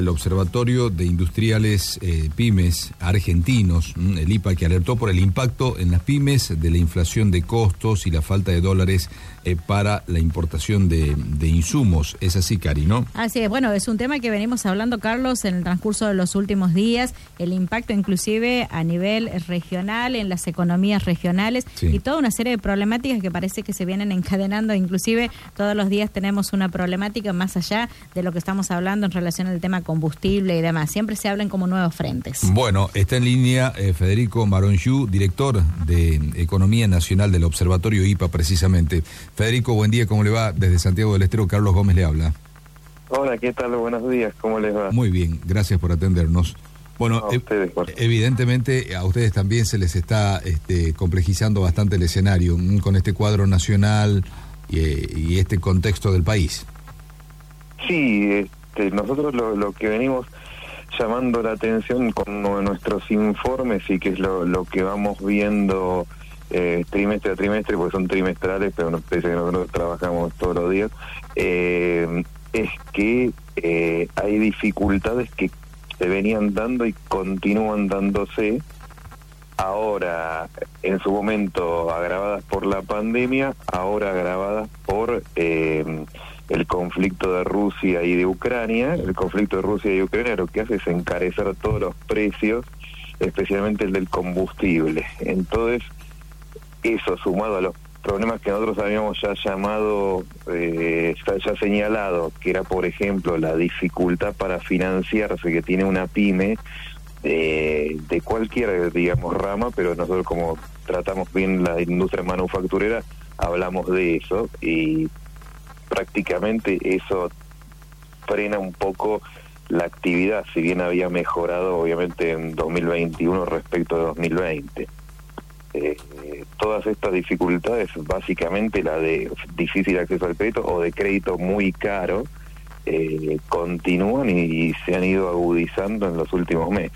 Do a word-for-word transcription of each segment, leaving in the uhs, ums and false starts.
El Observatorio de Industriales eh, Pymes Argentinos, el I P A, que alertó por el impacto en las pymes de la inflación de costos y la falta de dólares eh, para la importación de, de insumos. Es así, Cari, ¿no? Así es, bueno, es un tema que venimos hablando, Carlos, en el transcurso de los últimos días, el impacto inclusive a nivel regional, en las economías regionales, sí, y toda una serie de problemáticas que parece que se vienen encadenando, inclusive todos los días tenemos una problemática más allá de lo que estamos hablando en relación al tema combustible y demás. Siempre se hablan como nuevos frentes. Bueno, está en línea eh, Federico Marongiu, director de Economía Nacional del Observatorio I P A, precisamente. Federico, buen día, ¿cómo le va? Desde Santiago del Estero, Carlos Gómez le habla. Hola, ¿qué tal? Buenos días, ¿cómo les va? Muy bien, gracias por atendernos. Bueno, a ustedes, por... evidentemente a ustedes también se les está este, complejizando bastante el escenario con este cuadro nacional y, y este contexto del país. Sí, este, nosotros lo, lo que venimos llamando la atención con nuestros informes y que es lo, lo que vamos viendo eh, trimestre a trimestre, porque son trimestrales, pero no pese que nosotros trabajamos todos los días, eh, es que eh, hay dificultades que se venían dando y continúan dándose ahora, en su momento agravadas por la pandemia, ahora agravadas por eh, el conflicto de Rusia y de Ucrania. El conflicto de Rusia y de Ucrania lo que hace es encarecer todos los precios, especialmente el del combustible. Entonces, eso sumado a los problemas que nosotros habíamos ya llamado, eh, ya señalado, que era, por ejemplo, la dificultad para financiarse que tiene una pyme, eh, de cualquier, digamos, rama, pero nosotros como tratamos bien la industria manufacturera, hablamos de eso, y prácticamente eso frena un poco la actividad, si bien había mejorado, obviamente, en dos mil veintiuno respecto de dos mil veinte. Eh, todas estas dificultades, básicamente la de difícil acceso al crédito o de crédito muy caro, eh, continúan y, y se han ido agudizando en los últimos meses.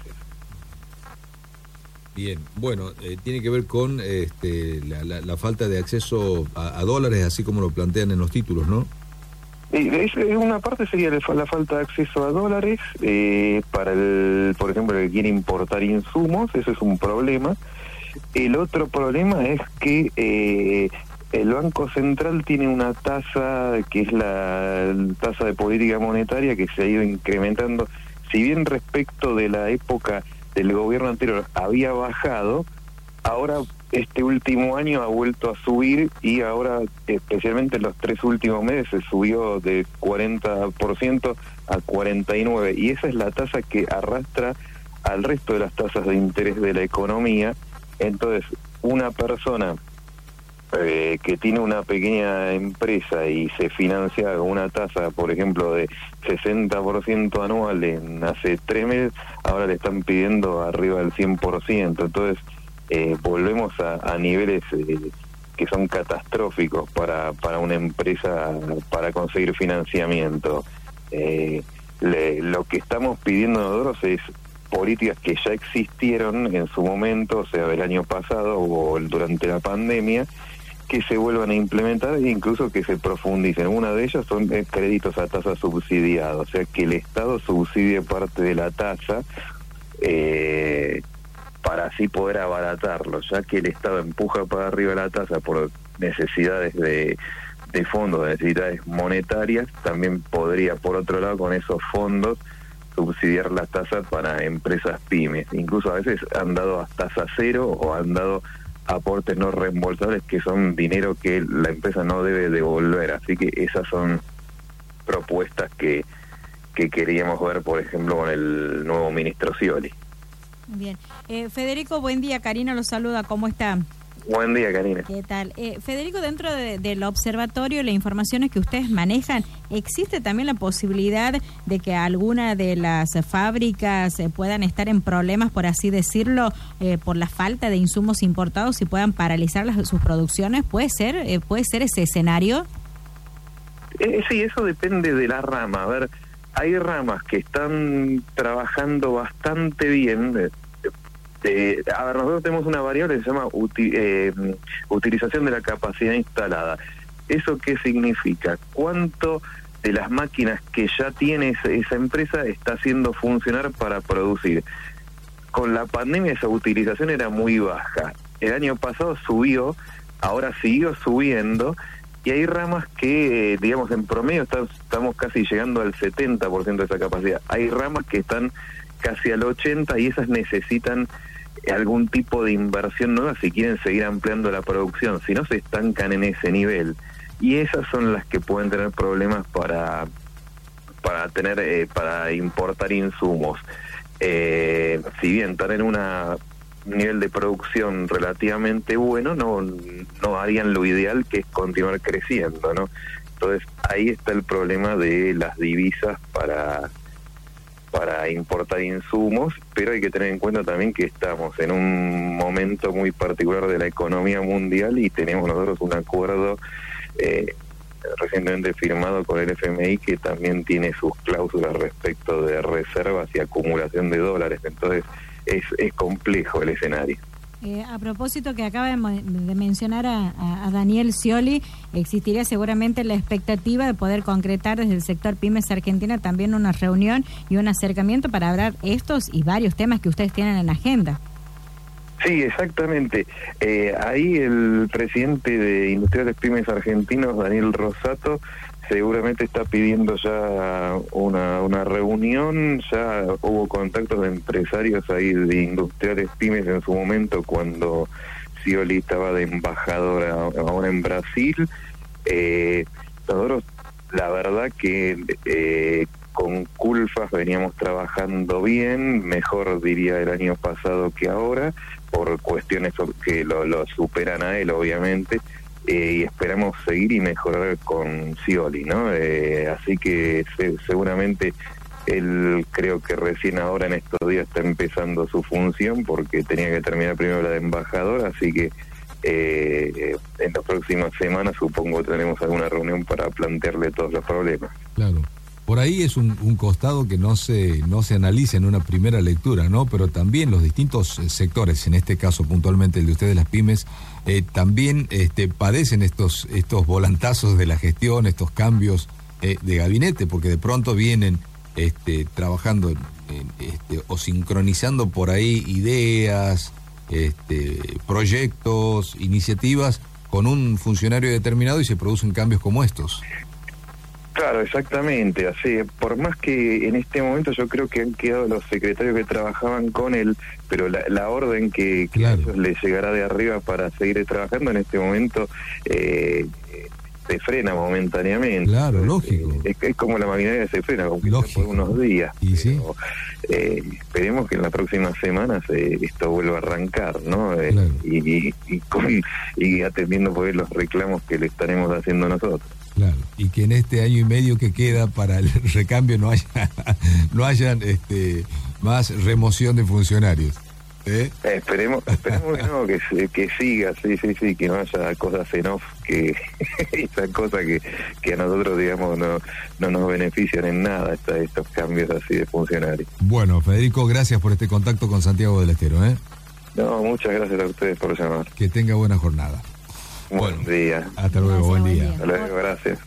Bien, bueno, eh, tiene que ver con este, la, la, la falta de acceso a, a dólares, así como lo plantean en los títulos, ¿no? Eh, es, una parte sería la falta de acceso a dólares, eh, para el, por ejemplo, el que quiere importar insumos, eso es un problema. El otro problema es que eh, el Banco Central tiene una tasa que es la tasa de política monetaria que se ha ido incrementando. Si bien respecto de la época del gobierno anterior había bajado, ahora este último año ha vuelto a subir y ahora, especialmente en los tres últimos meses, se subió de cuarenta por ciento a cuarenta y nueve por ciento, y esa es la tasa que arrastra al resto de las tasas de interés de la economía. Entonces, una persona eh, que tiene una pequeña empresa y se financia con una tasa, por ejemplo, de sesenta por ciento anual en hace tres meses, ahora le están pidiendo arriba del cien por ciento. Entonces, eh, volvemos a, a niveles eh, que son catastróficos para, para una empresa para conseguir financiamiento. Eh, le, lo que estamos pidiendo nosotros es políticas que ya existieron en su momento, o sea, del año pasado o durante la pandemia, que se vuelvan a implementar e incluso que se profundicen. Una de ellas son créditos a tasa subsidiada, o sea, que el Estado subsidie parte de la tasa eh, para así poder abaratarlo, ya que el Estado empuja para arriba la tasa por necesidades de, de fondos, necesidades monetarias, también podría, por otro lado, con esos fondos, subsidiar las tasas para empresas pymes. Incluso a veces han dado a tasa cero o han dado aportes no reembolsables, que son dinero que la empresa no debe devolver. Así que esas son propuestas que, que queríamos ver, por ejemplo, con el nuevo ministro Scioli. Bien. Eh, Federico, buen día. Karina lo saluda. ¿Cómo está? Buen día, Karina. ¿Qué tal? Eh, Federico, dentro de, del observatorio, las informaciones que ustedes manejan, ¿existe también la posibilidad de que alguna de las fábricas eh, puedan estar en problemas, por así decirlo, eh, por la falta de insumos importados y puedan paralizar las, sus producciones? ¿Puede ser eh, puede ser ese escenario? Eh, sí, eso depende de la rama. A ver, hay ramas que están trabajando bastante bien. Eh, Eh, a ver, nosotros tenemos una variable que se llama uti eh, utilización de la capacidad instalada. ¿Eso qué significa? ¿Cuánto de las máquinas que ya tiene esa, esa empresa está haciendo funcionar para producir. Con la pandemia esa utilización era muy baja. El año pasado subió, ahora siguió subiendo, y hay ramas que, eh, digamos, en promedio está, estamos casi llegando al setenta por ciento de esa capacidad. Hay ramas que están casi al ochenta por ciento y esas necesitan algún tipo de inversión nueva si quieren seguir ampliando la producción, si no se estancan en ese nivel. Y esas son las que pueden tener problemas para para tener eh, para importar insumos. Eh, si bien están en una nivel de producción relativamente bueno, no no harían lo ideal, que es continuar creciendo, ¿no? Entonces ahí está el problema de las divisas para para importar insumos, pero hay que tener en cuenta también que estamos en un momento muy particular de la economía mundial y tenemos nosotros un acuerdo eh, recientemente firmado con el F M I que también tiene sus cláusulas respecto de reservas y acumulación de dólares, entonces es, es complejo el escenario. Eh, a propósito que acaba de, de mencionar a, a, a Daniel Scioli, existiría seguramente la expectativa de poder concretar desde el sector Pymes Argentina también una reunión y un acercamiento para hablar estos y varios temas que ustedes tienen en agenda. Sí, exactamente. Eh, ahí el presidente de Industriales Pymes Argentinos, Daniel Rosato, seguramente está pidiendo ya una, una reunión. Ya hubo contactos de empresarios ahí de Industriales Pymes en su momento cuando Scioli estaba de embajador ahora en Brasil. Eh, nosotros, la verdad que eh, con Culfas veníamos trabajando bien, mejor diría el año pasado que ahora, por cuestiones que lo, lo superan a él, obviamente. Eh, y esperamos seguir y mejorar con Scioli, ¿no? Eh, así que se, seguramente él, creo que recién ahora en estos días está empezando su función porque tenía que terminar primero la de embajador, así que eh, en las próximas semanas supongo tenemos alguna reunión para plantearle todos los problemas. Claro. Por ahí es un, un costado que no se no se analiza en una primera lectura, ¿no? Pero también los distintos sectores, en este caso puntualmente el de ustedes, las pymes, eh, también este, padecen estos estos volantazos de la gestión, estos cambios eh, de gabinete, porque de pronto vienen este, trabajando en, en, este, o sincronizando por ahí ideas, este, proyectos, iniciativas con un funcionario determinado y se producen cambios como estos. Claro, exactamente. Así, por más que en este momento yo creo que han quedado los secretarios que trabajaban con él, pero la, la orden que, que claro. a ellos les llegará de arriba para seguir trabajando en este momento eh, se frena momentáneamente. Claro, eh, lógico. Es, es como la maquinaria se frena, aunque sea por unos días. ¿Y pero, sí? eh, esperemos que en las próximas semanas eh, esto vuelva a arrancar, ¿no? Eh, claro. y, y, y, con, y atendiendo por los reclamos que le estaremos haciendo nosotros. Claro, y que en este año y medio que queda para el recambio no haya no hayan este más remoción de funcionarios. ¿Eh? Eh, esperemos esperemos que no, que, que siga, sí, sí, sí, que no haya cosas en off, que esas cosas que, que a nosotros, digamos, no, no nos benefician en nada, esta, estos cambios así de funcionarios. Bueno, Federico, gracias por este contacto con Santiago del Estero, ¿eh? No, muchas gracias a ustedes por llamar. Que tenga buena jornada. Buen bueno, día. Hasta luego, gracias, buen día. día. Hasta luego, gracias.